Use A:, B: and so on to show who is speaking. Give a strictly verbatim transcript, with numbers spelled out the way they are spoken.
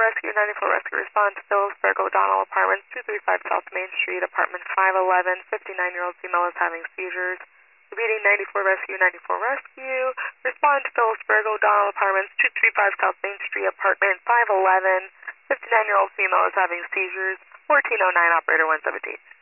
A: Rescue, ninety-four Rescue, respond to Phillipsburg O'Donnell Apartments, two thirty-five South Main Street, apartment five eleven, fifty-nine-year-old female is having seizures. Repeating, ninety-four Rescue, ninety-four Rescue, respond to Phillipsburg O'Donnell Apartments, two thirty-five South Main Street, apartment five eleven, fifty-nine-year-old female is having seizures. fourteen oh nine, operator one seventeen.